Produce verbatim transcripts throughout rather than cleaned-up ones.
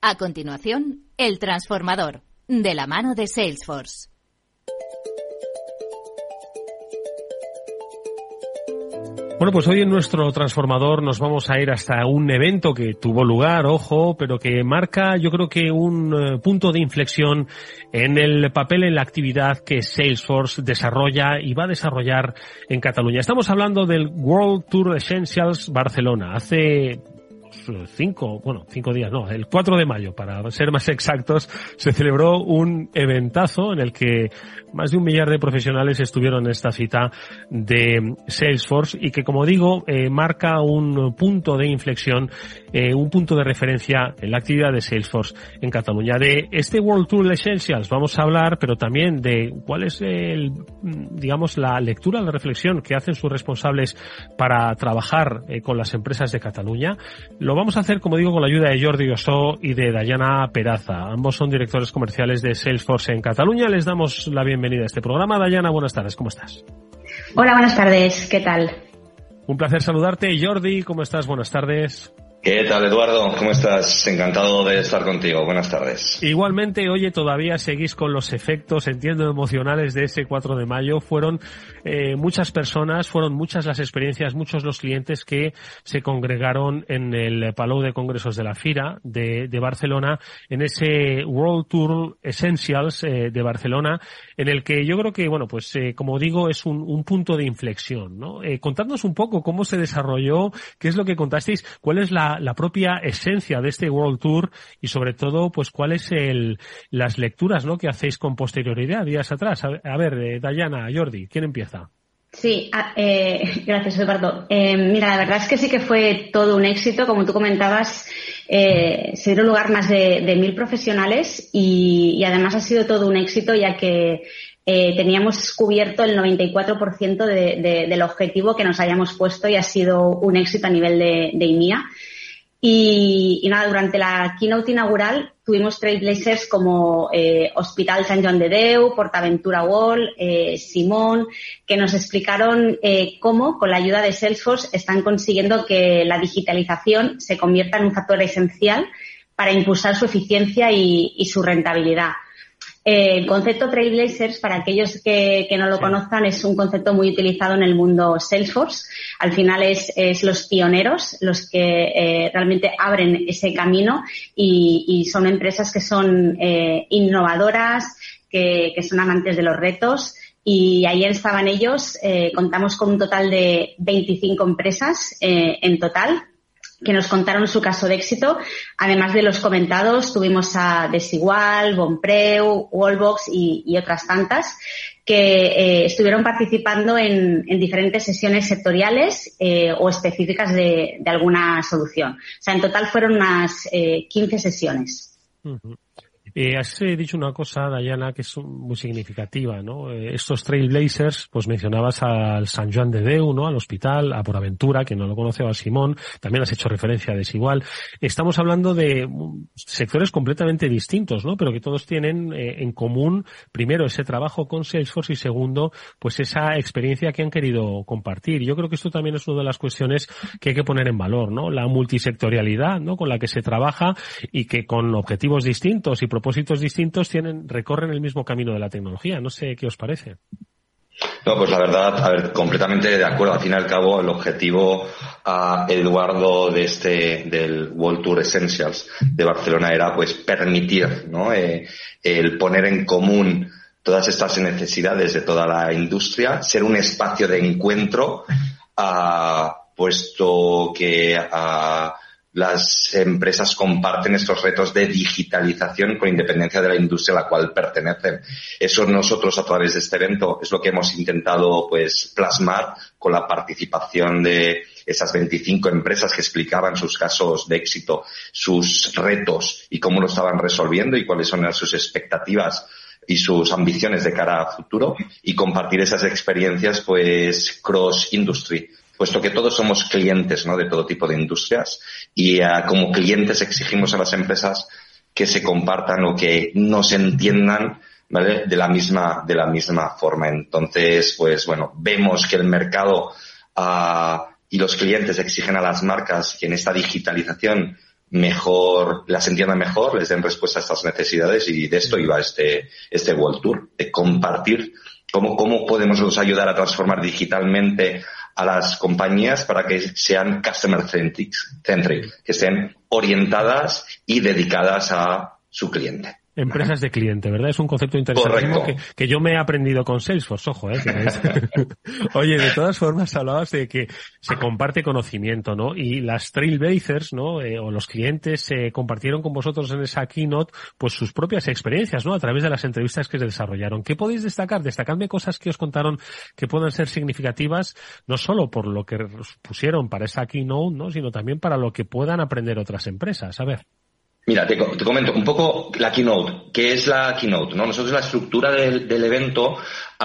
A continuación, El Transformador, de la mano de Salesforce. Bueno, pues hoy en nuestro transformador nos vamos a ir hasta un evento que tuvo lugar, ojo, pero que marca, yo creo que un uh, punto de inflexión en el papel, en la actividad que Salesforce desarrolla y va a desarrollar en Cataluña. Estamos hablando del World Tour Essentials Barcelona. Hace cinco, bueno, cinco días, no, el cuatro de mayo, para ser más exactos, se celebró un eventazo en el que más de un millar de profesionales estuvieron en esta cita de Salesforce y que, como digo, eh, marca un punto de inflexión, eh, un punto de referencia en la actividad de Salesforce en Cataluña. De este World Tour Essentials vamos a hablar, pero también de cuál es el, digamos, la lectura, la reflexión que hacen sus responsables para trabajar eh, con las empresas de Cataluña. Lo vamos a hacer, como digo, con la ayuda de Jordi Ossó y de Dayana Peraza. Ambos son directores comerciales de Salesforce en Cataluña. Les damos la bienvenida a este programa. Dayana, buenas tardes, ¿cómo estás? Hola, buenas tardes, ¿qué tal? Un placer saludarte. Jordi, ¿cómo estás? Buenas tardes. ¿Qué tal, Eduardo? ¿Cómo estás? Encantado de estar contigo. Buenas tardes. Igualmente, oye, todavía seguís con los efectos, entiendo, emocionales de ese cuatro de mayo. Fueron eh, muchas personas, fueron muchas las experiencias, muchos los clientes que se congregaron en el Palau de Congresos de la Fira de, de Barcelona, en ese World Tour Essentials eh, de Barcelona, en el que yo creo que, bueno, pues eh, como digo, es un, un punto de inflexión, ¿no? Eh, contadnos un poco cómo se desarrolló, qué es lo que contasteis, cuál es la la propia esencia de este World Tour y sobre todo pues cuál es el las lecturas, ¿no?, que hacéis con posterioridad días atrás. A, a ver, eh, Dayana, Jordi, ¿quién empieza? Sí, eh, gracias, Eduardo. Eh, mira, la verdad es que sí que fue todo un éxito, como tú comentabas. Eh, se dieron lugar más de, de mil profesionales y, y además ha sido todo un éxito, ya que eh, teníamos cubierto el noventa y cuatro por ciento de, de, del objetivo que nos habíamos puesto y ha sido un éxito a nivel de, de I M E A. Y, y nada, durante la keynote inaugural tuvimos trailblazers como eh, Hospital Sant Joan de Déu, PortAventura World, eh, Simón, que nos explicaron eh, cómo, con la ayuda de Salesforce, están consiguiendo que la digitalización se convierta en un factor esencial para impulsar su eficiencia y, y su rentabilidad. Eh, el concepto Trailblazers, para aquellos que, que no lo sí. conozcan, es un concepto muy utilizado en el mundo Salesforce. Al final es, es los pioneros los que eh, realmente abren ese camino y, y son empresas que son eh, innovadoras, que, que son amantes de los retos. Y ayer estaban ellos, eh, contamos con un total de veinticinco empresas eh, en total, que nos contaron su caso de éxito. Además de los comentados, tuvimos a Desigual, Bonpreu, Wallbox y, y otras tantas que eh, estuvieron participando en, en diferentes sesiones sectoriales eh, o específicas de, de alguna solución. O sea, en total fueron unas eh, quince sesiones. Uh-huh. Eh, has eh, dicho una cosa, Dayana, que es muy significativa, ¿no? Eh, estos Trailblazers, pues mencionabas al Sant Joan de Déu, ¿no?, al hospital, a PortAventura, que no lo conoce, o a Simón, también has hecho referencia a Desigual. Estamos hablando de sectores completamente distintos, ¿no?, pero que todos tienen eh, en común, primero, ese trabajo con Salesforce y segundo, pues esa experiencia que han querido compartir. Yo creo que esto también es una de las cuestiones que hay que poner en valor, ¿no?, la multisectorialidad, ¿no?, con la que se trabaja y que con objetivos distintos y propósitos distintos tienen, recorren el mismo camino de la tecnología. No sé qué os parece. No, pues la verdad, a ver, completamente de acuerdo. Al fin y al cabo, el objetivo, uh, Eduardo, de este, del World Tour Essentials de Barcelona era, pues, permitir, ¿no?, eh, el poner en común todas estas necesidades de toda la industria, ser un espacio de encuentro, uh, puesto que, uh, las empresas comparten estos retos de digitalización con independencia de la industria a la cual pertenecen. Eso nosotros, a través de este evento, es lo que hemos intentado, pues, plasmar con la participación de esas veinticinco empresas que explicaban sus casos de éxito, sus retos y cómo lo estaban resolviendo y cuáles son sus expectativas y sus ambiciones de cara a futuro, y compartir esas experiencias, pues, cross-industry, puesto que todos somos clientes, ¿no?, de todo tipo de industrias, y uh, como clientes exigimos a las empresas que se compartan o que nos entiendan, ¿vale?, de la misma de la misma forma. Entonces, pues bueno, vemos que el mercado uh, y los clientes exigen a las marcas que en esta digitalización mejor, las entiendan mejor, les den respuesta a estas necesidades, y de esto iba este, este World Tour, de compartir cómo, cómo podemos nosotros ayudar a transformar digitalmente a las compañías para que sean customer centric, centric, que estén orientadas y dedicadas a su cliente. Empresas de cliente, ¿verdad? Es un concepto interesante que, que yo me he aprendido con Salesforce, ojo, ¿eh? Oye, de todas formas hablabas de que se comparte conocimiento, ¿no? Y las Trailblazers, ¿no? Eh, o los clientes eh, compartieron con vosotros en esa keynote pues sus propias experiencias, ¿no? A través de las entrevistas que se desarrollaron. ¿Qué podéis destacar? Destacadme cosas que os contaron que puedan ser significativas, no solo por lo que pusieron para esa keynote, ¿no? Sino también para lo que puedan aprender otras empresas. A ver. Mira, te, te comento un poco la keynote. ¿Qué es la keynote? ¿No? Nosotros la estructura del, del evento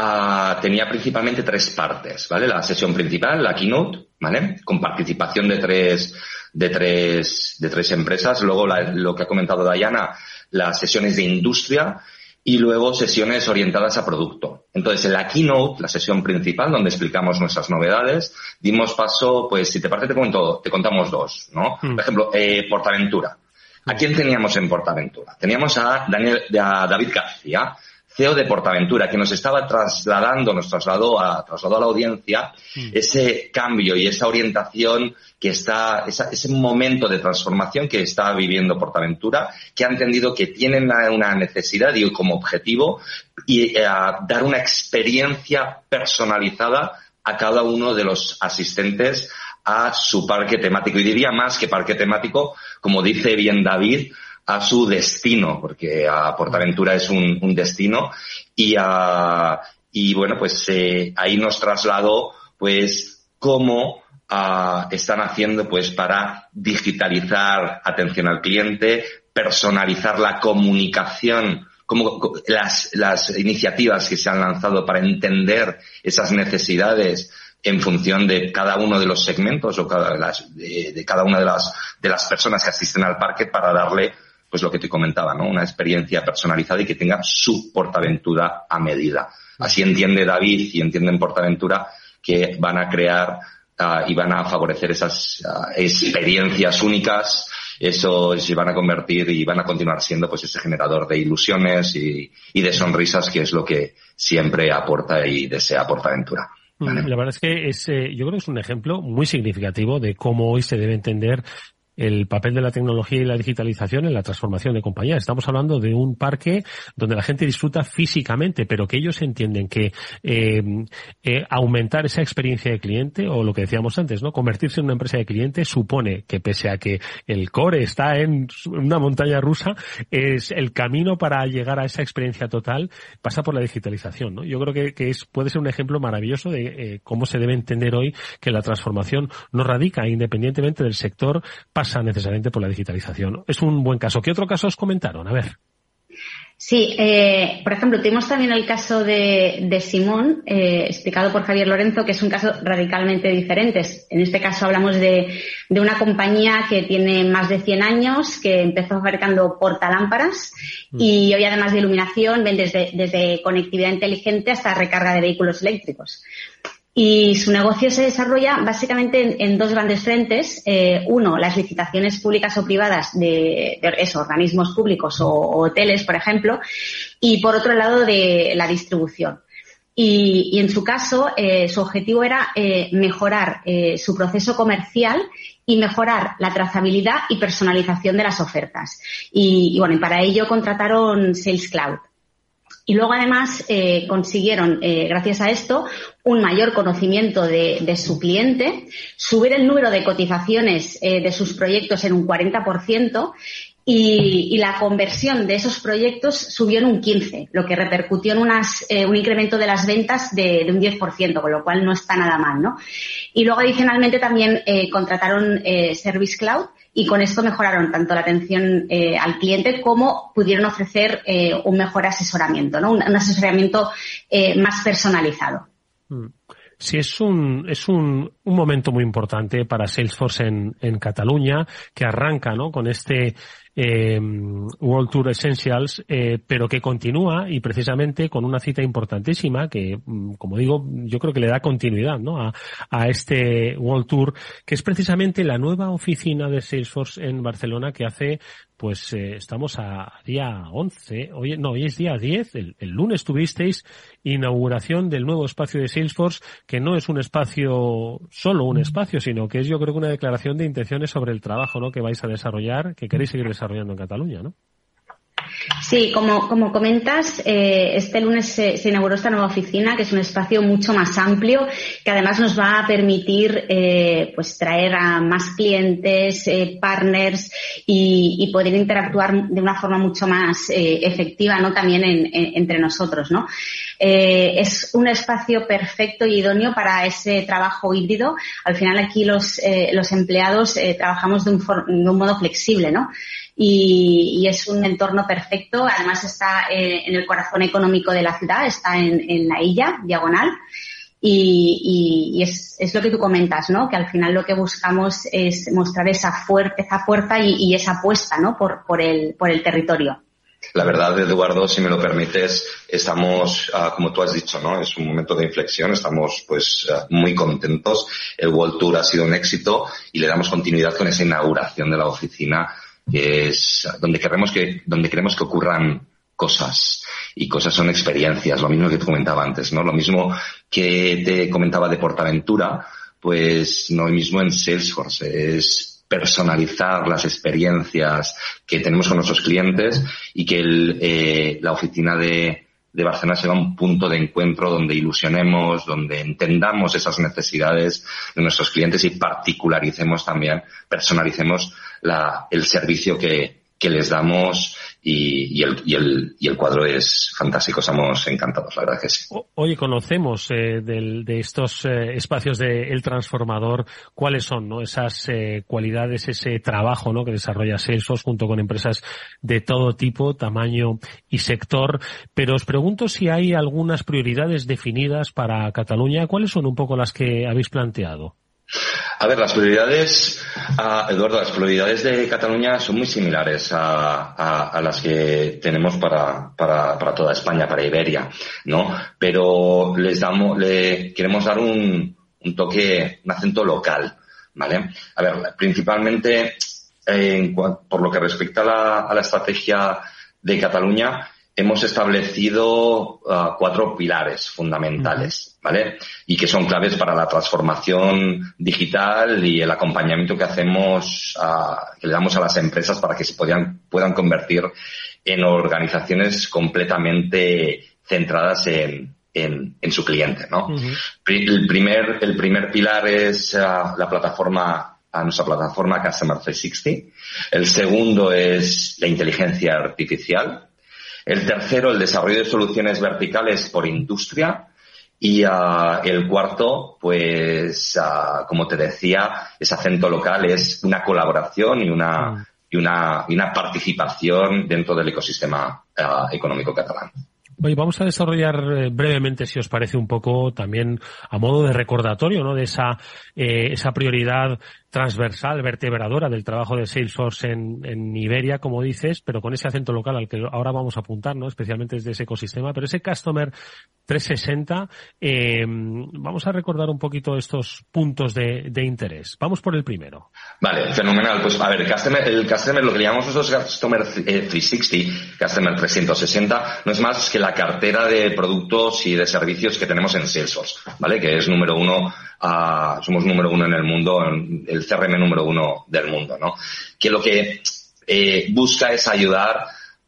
uh, tenía principalmente tres partes, ¿vale? La sesión principal, la keynote, ¿vale? Con participación de tres, de tres, de tres empresas. Luego la, lo que ha comentado Diana, las sesiones de industria, y luego sesiones orientadas a producto. Entonces, en la keynote, la sesión principal, donde explicamos nuestras novedades, dimos paso, pues, si te parece, te cuento, te contamos dos, ¿no? Mm. Por ejemplo, eh, PortAventura. ¿A quién teníamos en PortAventura? Teníamos a Daniel, a David García, C E O de PortAventura, que nos estaba trasladando, nos trasladó a, trasladó a la audiencia mm. ese cambio y esa orientación que está, esa, ese momento de transformación que está viviendo PortAventura, que ha entendido que tienen una, una necesidad y como objetivo y eh, dar una experiencia personalizada a cada uno de los asistentes a su parque temático. Y diría más que parque temático, como dice bien David, a su destino, porque a PortAventura es un, un destino. Y, a, y bueno, pues eh, ahí nos trasladó pues cómo uh, están haciendo pues para digitalizar atención al cliente, personalizar la comunicación, como las, las iniciativas que se han lanzado para entender esas necesidades en función de cada uno de los segmentos o cada, de, las, de, de cada una de las, de las personas que asisten al parque, para darle, pues lo que te comentaba, ¿no? Una experiencia personalizada y que tenga su PortAventura a medida. Así entiende David y entienden PortAventura que van a crear uh, y van a favorecer esas uh, experiencias únicas. Eso se van a convertir y van a continuar siendo pues ese generador de ilusiones y, y de sonrisas, que es lo que siempre aporta y desea PortAventura. Vale. La verdad es que es, eh, yo creo que es un ejemplo muy significativo de cómo hoy se debe entender el papel de la tecnología y la digitalización en la transformación de compañías. Estamos hablando de un parque donde la gente disfruta físicamente, pero que ellos entienden que eh, eh, aumentar esa experiencia de cliente, o lo que decíamos antes, ¿no? Convertirse en una empresa de cliente supone que, pese a que el core está en una montaña rusa, es el camino para llegar a esa experiencia total pasa por la digitalización, ¿no? Yo creo que, que es, puede ser un ejemplo maravilloso de eh, cómo se debe entender hoy que la transformación no radica, independientemente del sector, pasa necesariamente por la digitalización. Es un buen caso. ¿Qué otro caso os comentaron? A ver. Sí, eh, por ejemplo, tuvimos también el caso de, de Simón, eh, explicado por Javier Lorenzo, que es un caso radicalmente diferente. En este caso hablamos de, de una compañía que tiene más de cien años, que empezó fabricando portalámparas mm. y hoy, además de iluminación, ven desde, desde conectividad inteligente hasta recarga de vehículos eléctricos. Y su negocio se desarrolla básicamente en, en dos grandes frentes. Eh, uno, las licitaciones públicas o privadas de, de eso, organismos públicos o, o hoteles, por ejemplo. Y por otro lado, de la distribución. Y, y en su caso, eh, su objetivo era eh, mejorar eh, su proceso comercial y mejorar la trazabilidad y personalización de las ofertas. Y, y bueno, y para ello contrataron Sales Cloud. Y luego, además, eh, consiguieron, eh, gracias a esto, un mayor conocimiento de, de su cliente, subir el número de cotizaciones eh, de sus proyectos en un cuarenta por ciento y, y la conversión de esos proyectos subió en un quince por ciento, lo que repercutió en unas, eh, un incremento de las ventas de, de un diez por ciento, con lo cual no está nada mal, ¿no? Y luego, adicionalmente, también eh, contrataron eh, Service Cloud, y con esto mejoraron tanto la atención eh, al cliente como pudieron ofrecer eh, un mejor asesoramiento, ¿no? Un, un asesoramiento eh, más personalizado. Sí, es un es un, un momento muy importante para Salesforce en, en Cataluña, que arranca, ¿no? Con este eh, World Tour Essentials, eh, pero que continúa y precisamente con una cita importantísima que, como digo, yo creo que le da continuidad, ¿no? a, a este World Tour, que es precisamente la nueva oficina de Salesforce en Barcelona que hace, pues eh, estamos a día once, hoy, no, hoy es día diez, el, el lunes tuvisteis inauguración del nuevo espacio de Salesforce, que no es un espacio, solo un espacio, sino que es, yo creo, que una declaración de intenciones sobre el trabajo, ¿no?, que vais a desarrollar, que queréis seguir desarrollando en Cataluña, ¿no? Sí, como, como comentas, eh, este lunes se, se inauguró esta nueva oficina, que es un espacio mucho más amplio, que además nos va a permitir eh, pues traer a más clientes, eh, partners y, y poder interactuar de una forma mucho más eh, efectiva, ¿no?, también en, en, entre nosotros, ¿no? Eh, es un espacio perfecto y idóneo para ese trabajo híbrido. Al final aquí los, eh, los empleados eh, trabajamos de un, for, de un modo flexible, ¿no? Y, y es un entorno perfecto. Además está eh, en el corazón económico de la ciudad, está en, en la Illa, diagonal. Y, y, y es, es lo que tú comentas, ¿no? Que al final lo que buscamos es mostrar esa fuerza, esa fuerza y, y esa apuesta, ¿no? Por, por el, por el territorio. La verdad, Eduardo, si me lo permites, estamos, uh, como tú has dicho, ¿no? Es un momento de inflexión, estamos pues uh, muy contentos. El World Tour ha sido un éxito y le damos continuidad con esa inauguración de la oficina, que es donde queremos que, donde queremos que ocurran cosas. Y cosas son experiencias, lo mismo que te comentaba antes, ¿no? Lo mismo que te comentaba de PortAventura, pues no lo mismo en Salesforce, es personalizar las experiencias que tenemos con nuestros clientes y que el, eh, la oficina de, de Barcelona sea un punto de encuentro donde ilusionemos, donde entendamos esas necesidades de nuestros clientes y particularicemos también, personalicemos la, el servicio que, que les damos y, y, el, y, el, y el cuadro es fantástico, estamos encantados, la verdad que sí. Hoy conocemos eh, del, de estos eh, espacios de El Transformador cuáles son, ¿no?, esas eh, cualidades, ese trabajo, ¿no?, que desarrolla Salesforce junto con empresas de todo tipo, tamaño y sector, pero os pregunto si hay algunas prioridades definidas para Cataluña. ¿Cuáles son un poco las que habéis planteado? A ver, las prioridades, uh, Eduardo, las prioridades de Cataluña son muy similares a, a, a las que tenemos para, para, para toda España, para Iberia, ¿no? Pero les damos, le queremos dar un, un toque, un acento local, ¿vale? A ver, principalmente, eh, en, por lo que respecta a la, a la estrategia de Cataluña, hemos establecido uh, cuatro pilares fundamentales, ¿vale? Y que son claves para la transformación digital y el acompañamiento que hacemos, uh, que le damos a las empresas para que se puedan, puedan convertir en organizaciones completamente centradas en, en, en su cliente, ¿no? Uh-huh. El primer, el primer pilar es uh, la plataforma, a nuestra plataforma Customer trescientos sesenta. El segundo es la inteligencia artificial. El tercero, el desarrollo de soluciones verticales por industria. Y uh, el cuarto, pues, uh, como te decía, ese acento local es una colaboración y una, mm. y una, y una participación dentro del ecosistema uh, económico catalán. Oye, vamos a desarrollar eh, brevemente, si os parece, un poco también a modo de recordatorio, ¿no?, de esa, eh, esa prioridad transversal, vertebradora del trabajo de Salesforce en, en Iberia, como dices, pero con ese acento local al que ahora vamos a apuntar, ¿no?, especialmente desde ese ecosistema. Pero ese Customer trescientos sesenta, eh, vamos a recordar un poquito estos puntos de, de interés. Vamos por el primero. Vale, fenomenal. Pues a ver, el Customer, el Customer, lo que llamamos nosotros Customer trescientos sesenta, Customer trescientos sesenta, no es más que la cartera de productos y de servicios que tenemos en Salesforce, ¿vale? Que es número uno, uh, somos número uno en el mundo, en el C R M número uno del mundo, ¿no? Que lo que eh, busca es ayudar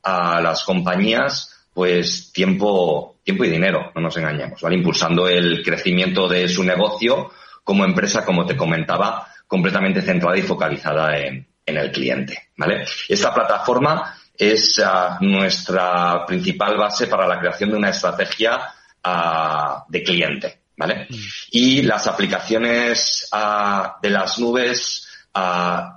a las compañías, pues tiempo, tiempo y dinero, no nos engañemos, ¿vale? Impulsando el crecimiento de su negocio como empresa, como te comentaba, completamente centrada y focalizada en, en el cliente, ¿vale? Esta plataforma es uh, nuestra principal base para la creación de una estrategia uh, de cliente, ¿vale? Mm. Y las aplicaciones uh, de las nubes uh,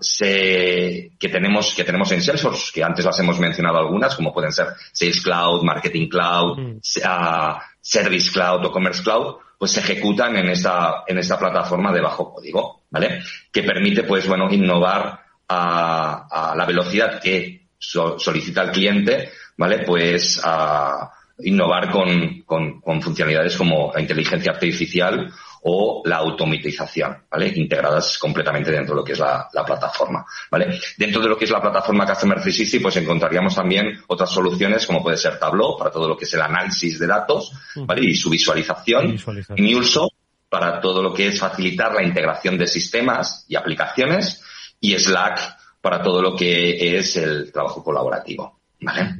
se, que tenemos que tenemos en Salesforce, que antes las hemos mencionado algunas, como pueden ser Sales Cloud, Marketing Cloud, mm. uh, Service Cloud o Commerce Cloud, pues se ejecutan en esta en esta plataforma de bajo código, ¿vale? Que permite, pues bueno, innovar a, a la velocidad que so, solicita el cliente, ¿vale? Pues a innovar con, con, con funcionalidades como la inteligencia artificial o la automatización, ¿vale? Integradas completamente dentro de lo que es la, la plataforma, ¿vale? Dentro de lo que es la plataforma Customer trescientos sesenta, pues encontraríamos también otras soluciones como puede ser Tableau para todo lo que es el análisis de datos, ¿vale? Y su visualización. Y visualización. Y MuleSoft para todo lo que es facilitar la integración de sistemas y aplicaciones, y Slack para todo lo que es el trabajo colaborativo, ¿vale?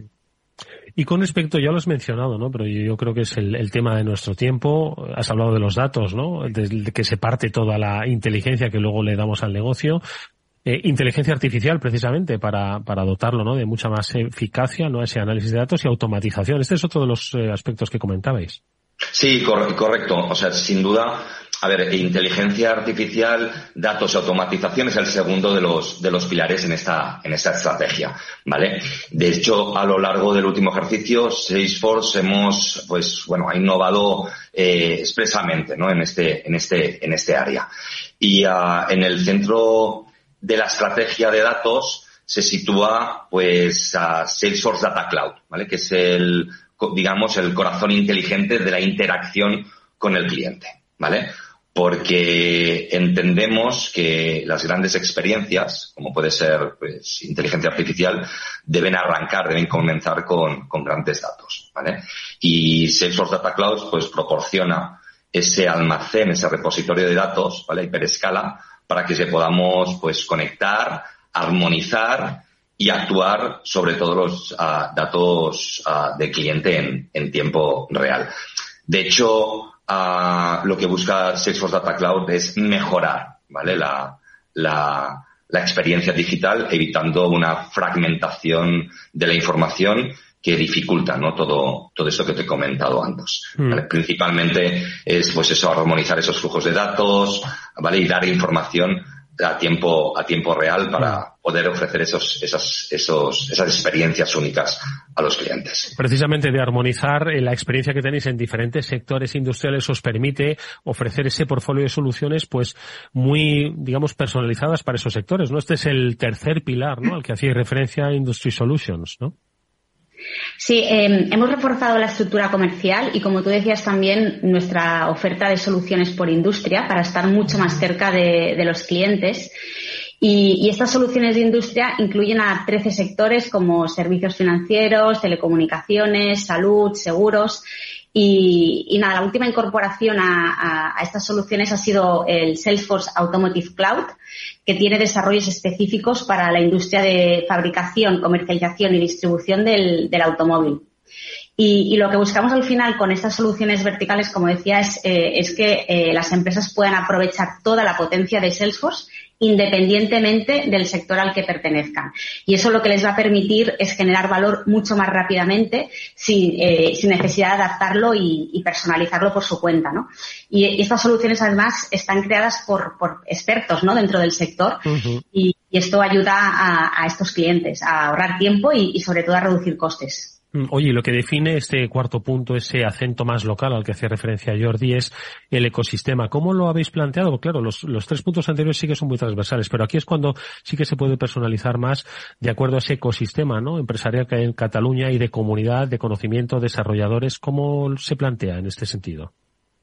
Y con respecto, ya lo has mencionado, ¿no? Pero yo creo que es el, el tema de nuestro tiempo. Has hablado de los datos, ¿no? Desde que se parte toda la inteligencia que luego le damos al negocio. Eh, inteligencia artificial, precisamente, para, para dotarlo, ¿no? De mucha más eficacia, ¿no? Ese análisis de datos y automatización. Este es otro de los eh, aspectos que comentabais. Sí, cor- correcto. O sea, sin duda, a ver, inteligencia artificial, datos y automatización es el segundo de los de los pilares en esta en esta estrategia, ¿vale? De hecho, a lo largo del último ejercicio, Salesforce hemos, pues, bueno, ha innovado eh, expresamente, ¿no? En este en este en este área. Y uh, en el centro de la estrategia de datos se sitúa, pues, uh, Salesforce Data Cloud, ¿vale? Que es el, digamos, el corazón inteligente de la interacción con el cliente, ¿vale? Porque entendemos que las grandes experiencias, como puede ser, pues, inteligencia artificial, deben arrancar, deben comenzar con, con grandes datos, ¿vale? Y Salesforce Data Cloud, pues, proporciona ese almacén, ese repositorio de datos, ¿vale? Hiperescala, para que se podamos, pues, conectar, armonizar y actuar sobre todos los uh, datos uh, del cliente en, en tiempo real. De hecho, Uh, lo que busca Salesforce Data Cloud es mejorar, ¿vale? La, la, la experiencia digital, evitando una fragmentación de la información que dificulta, ¿no? Todo, todo eso que te he comentado antes. ¿Vale? Mm. Principalmente es, pues eso, armonizar esos flujos de datos, ¿vale? Y dar información a tiempo, a tiempo real para poder ofrecer esos, esas, esos, esas experiencias únicas a los clientes. Precisamente de armonizar la experiencia que tenéis en diferentes sectores industriales os permite ofrecer ese portfolio de soluciones, pues, muy, digamos, personalizadas para esos sectores, ¿no? Este es el tercer pilar, ¿no? Al que hacéis referencia, Industry Solutions, ¿no? Sí, eh, hemos reforzado la estructura comercial y, como tú decías, también nuestra oferta de soluciones por industria para estar mucho más cerca de, de los clientes. Y, y estas soluciones de industria incluyen a trece sectores como servicios financieros, telecomunicaciones, salud, seguros. Y, y nada, la última incorporación a, a, a estas soluciones ha sido el Salesforce Automotive Cloud, que tiene desarrollos específicos para la industria de fabricación, comercialización y distribución del, del automóvil. Y, y lo que buscamos al final con estas soluciones verticales, como decía, es, eh, es que eh, las empresas puedan aprovechar toda la potencia de Salesforce independientemente del sector al que pertenezcan. Y eso lo que les va a permitir es generar valor mucho más rápidamente sin, eh, sin necesidad de adaptarlo y, y personalizarlo por su cuenta, ¿no? Y, y estas soluciones, además, están creadas por, por expertos, ¿no? Dentro del sector. Uh-huh. y, y esto ayuda a, a estos clientes a ahorrar tiempo y, y, sobre todo, a reducir costes. Oye, lo que define este cuarto punto, ese acento más local al que hace referencia Jordi, es el ecosistema. ¿Cómo lo habéis planteado? Claro, los, los tres puntos anteriores sí que son muy transversales, pero aquí es cuando sí que se puede personalizar más de acuerdo a ese ecosistema, ¿no? Empresarial que hay en Cataluña y de comunidad, de conocimiento, desarrolladores. ¿Cómo se plantea en este sentido?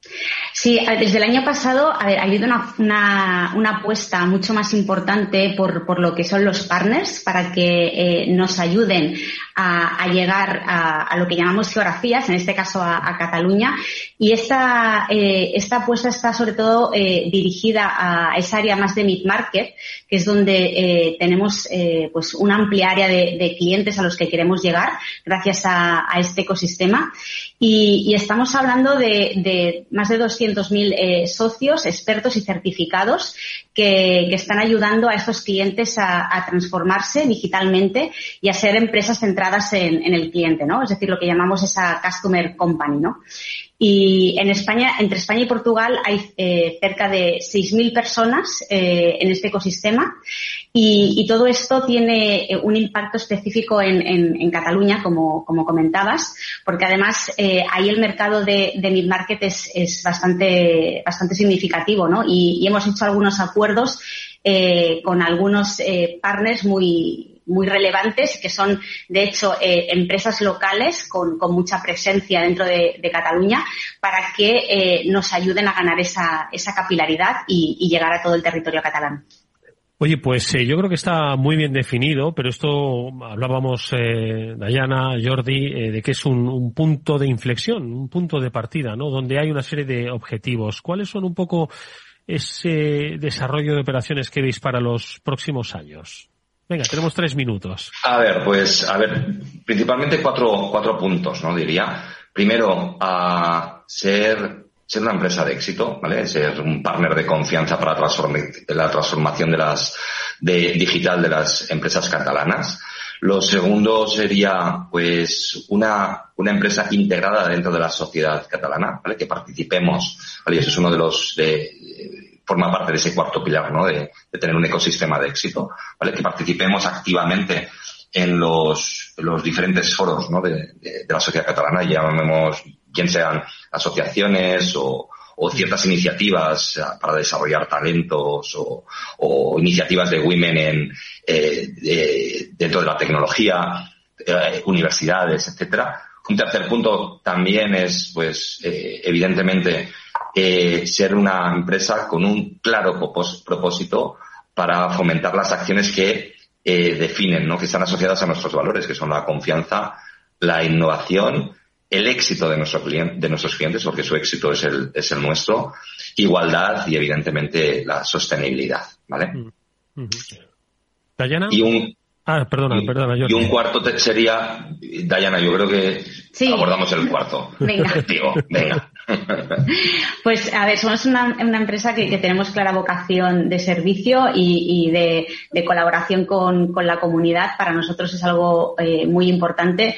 Sí, desde el año pasado a ver, ha habido una, una, una apuesta mucho más importante por, por lo que son los partners para que eh, nos ayuden a, a llegar a, a lo que llamamos geografías, en este caso a, a Cataluña. Y esta, eh, esta apuesta está sobre todo eh, dirigida a esa área más de mid-market, que es donde eh, tenemos eh, pues una amplia área de, de clientes a los que queremos llegar gracias a, a este ecosistema. Y, y estamos hablando de, de más de doscientos mil eh, socios, expertos y certificados que, que están ayudando a estos clientes a, a transformarse digitalmente y a ser empresas centradas en, en el cliente, ¿no? Es decir, lo que llamamos esa Customer Company, ¿no? Y en España, entre España y Portugal, hay eh, cerca de seis mil personas eh, en este ecosistema y, y todo esto tiene un impacto específico en, en, en Cataluña, como, como comentabas, porque además eh, ahí el mercado de, de mid-market es, es bastante, bastante significativo, ¿no? Y, y hemos hecho algunos acuerdos eh, con algunos eh, partners muy muy relevantes, que son, de hecho, eh, empresas locales con, con mucha presencia dentro de, de Cataluña, para que eh, nos ayuden a ganar esa, esa capilaridad y, y llegar a todo el territorio catalán. Oye, pues eh, yo creo que está muy bien definido, pero esto hablábamos, eh, Dayana, Jordi, eh, de que es un, un punto de inflexión, un punto de partida, ¿no? Donde hay una serie de objetivos. ¿Cuáles son un poco ese desarrollo de operaciones que veis para los próximos años? Venga, tenemos tres minutos. A ver, pues, a ver, principalmente cuatro, cuatro puntos, ¿no? Diría. Primero, a ser... ser una empresa de éxito, ¿vale? Ser un partner de confianza para la transformación de las, de digital de las empresas catalanas. Lo segundo sería, pues, una, una empresa integrada dentro de la sociedad catalana, ¿vale? Que participemos, ¿vale? Y eso es uno de los, de, forma parte de ese cuarto pilar, ¿no? De, de tener un ecosistema de éxito, ¿vale? Que participemos activamente en los, los diferentes foros, ¿no? De, de, de la sociedad catalana, llamemos, bien sean asociaciones o, o ciertas iniciativas para desarrollar talentos o, o iniciativas de women en, eh, de, dentro de la tecnología, eh, universidades, etcétera. Un tercer punto también es, pues, eh, evidentemente, eh, ser una empresa con un claro propósito para fomentar las acciones que eh, definen, ¿no? Que están asociadas a nuestros valores, que son la confianza, la innovación, el éxito de, nuestro cliente, de nuestros clientes, porque su éxito es el, es el nuestro, igualdad y, evidentemente, la sostenibilidad, ¿vale? Mm-hmm. ¿Dayana? Y un, ah, perdona, y, perdona. Yo y un cuarto te, sería, Dayana, yo creo que sí. Abordamos el cuarto. Venga. Digo, venga. Pues, a ver, somos una, una empresa que, que tenemos clara vocación de servicio y, y de, de colaboración con, con la comunidad. Para nosotros es algo eh, muy importante.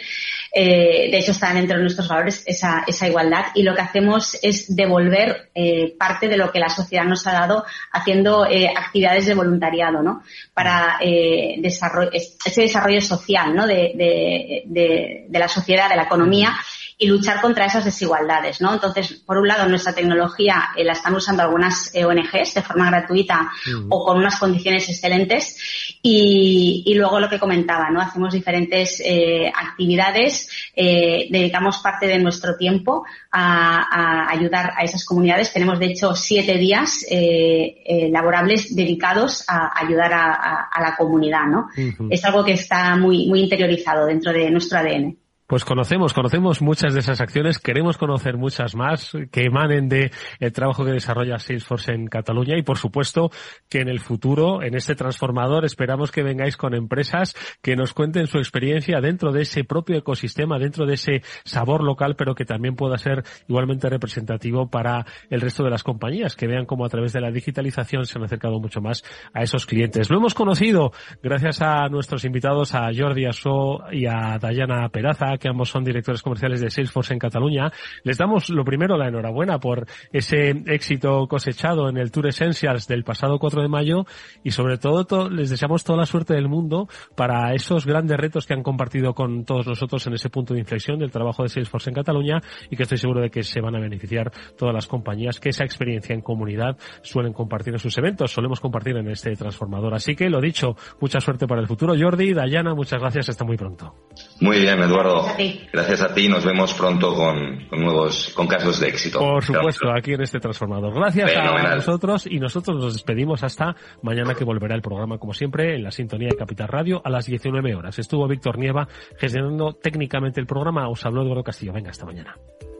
Eh, de hecho, está dentro de nuestros valores esa, esa igualdad, y lo que hacemos es devolver eh, parte de lo que la sociedad nos ha dado haciendo eh, actividades de voluntariado, ¿no? Para eh, desarrollo, ese desarrollo social, ¿no? De, de, de, de la sociedad, de la economía, y luchar contra esas desigualdades, ¿no? Entonces, por un lado, nuestra tecnología eh, la están usando algunas eh, O N Ges de forma gratuita uh-huh. o con unas condiciones excelentes, y, y luego lo que comentaba, ¿no? Hacemos diferentes eh, actividades, eh, dedicamos parte de nuestro tiempo a, a ayudar a esas comunidades. Tenemos, de hecho, siete días eh, eh, laborables dedicados a ayudar a, a, a la comunidad, ¿no? Uh-huh. Es algo que está muy, muy interiorizado dentro de nuestro A D N. Pues conocemos, conocemos muchas de esas acciones, queremos conocer muchas más que emanen de el trabajo que desarrolla Salesforce en Cataluña, y por supuesto que en el futuro, en este transformador, esperamos que vengáis con empresas que nos cuenten su experiencia dentro de ese propio ecosistema, dentro de ese sabor local, pero que también pueda ser igualmente representativo para el resto de las compañías, que vean cómo a través de la digitalización se han acercado mucho más a esos clientes. Lo hemos conocido gracias a nuestros invitados, a Jordi Assó y a Dayana Peraza, que ambos son directores comerciales de Salesforce en Cataluña. Les damos lo primero la enhorabuena por ese éxito cosechado en el Tour Essentials del pasado cuatro de mayo, y sobre todo to- les deseamos toda la suerte del mundo para esos grandes retos que han compartido con todos nosotros en ese punto de inflexión del trabajo de Salesforce en Cataluña, y que estoy seguro de que se van a beneficiar todas las compañías que esa experiencia en comunidad suelen compartir en sus eventos, solemos compartir en este transformador. Así que, lo dicho, mucha suerte para el futuro. Jordi, Dayana, muchas gracias, hasta muy pronto. Muy bien, Eduardo. Gracias a ti, nos vemos pronto con, con nuevos, con casos de éxito. Por supuesto, claro, aquí en este transformador. Gracias Fenomenal. a nosotros, y nosotros nos despedimos hasta mañana, que volverá el programa, como siempre, en la sintonía de Capital Radio a las diecinueve horas. Estuvo Víctor Nieva gestionando técnicamente el programa. Os habló Eduardo Castillo. Venga, hasta mañana.